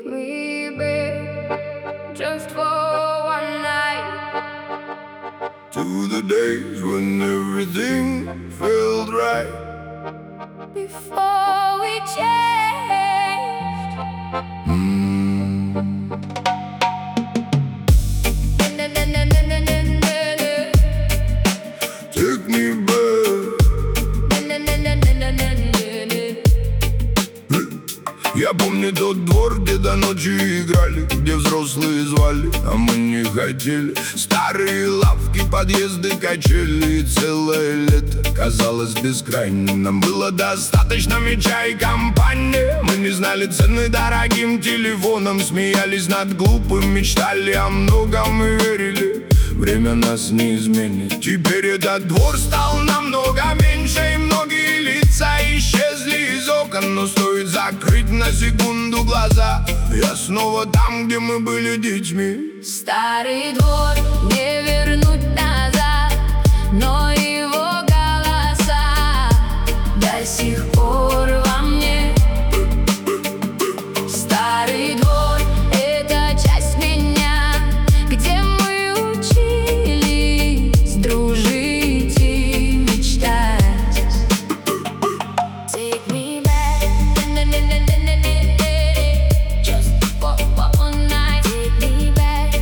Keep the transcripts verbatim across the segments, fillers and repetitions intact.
Take me back just for one night to the days when everything felt right. Before we changed. mm. Take me back. Я помню тот двор, где до ночи играли, где взрослые звали, а мы не хотели. Старые лавки, подъезды, качели. И целое лето казалось бескрайним. Нам было достаточно мяча и компании. Мы не знали цены дорогим телефонам, смеялись над глупым, мечтали о многом и верили, время нас не изменит. Теперь этот двор стал намного меньше, и многие лица исчезли из окон. Но стоит закрыть на секунду глаза, я снова там, где мы были детьми. Старый двор не вернуть назад, но его голоса до сих пор во мне. Старый двор — это часть меня, где мы учились дружить и мечтать. Take me back just for one night. Take me back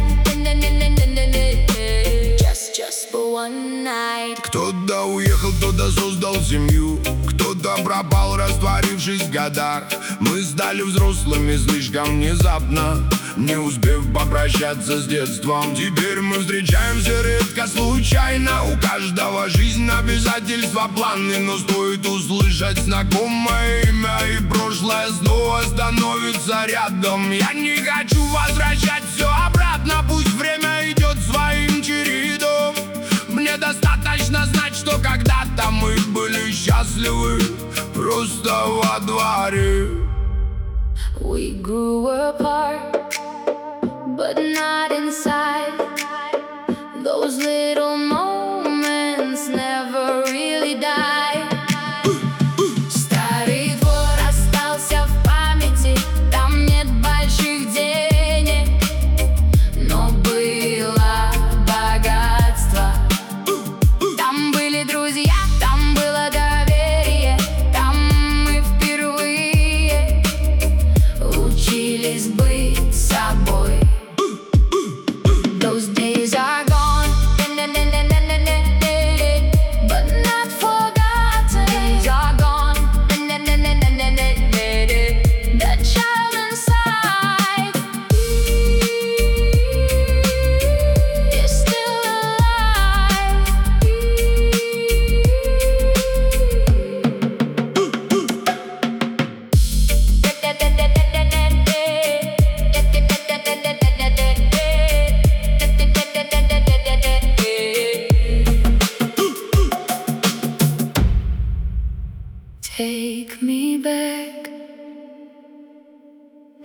just, just for one night. Кто-то уехал, кто-то создал семью, кто-то пропал, растворившись в годах. Мы стали взрослыми слишком внезапно, не успев попрощаться с детством. Теперь мы встречаемся редко, случайно. У каждого жизнь, обязательства, планы. Но стоит услышать знакомое имя, и прошлое снова становится рядом. Я не хочу возвращать все обратно, пусть время идет своим чередом. Мне достаточно знать, что когда-то мы были счастливы просто во дворе. We grew apart, but not inside. Those little moments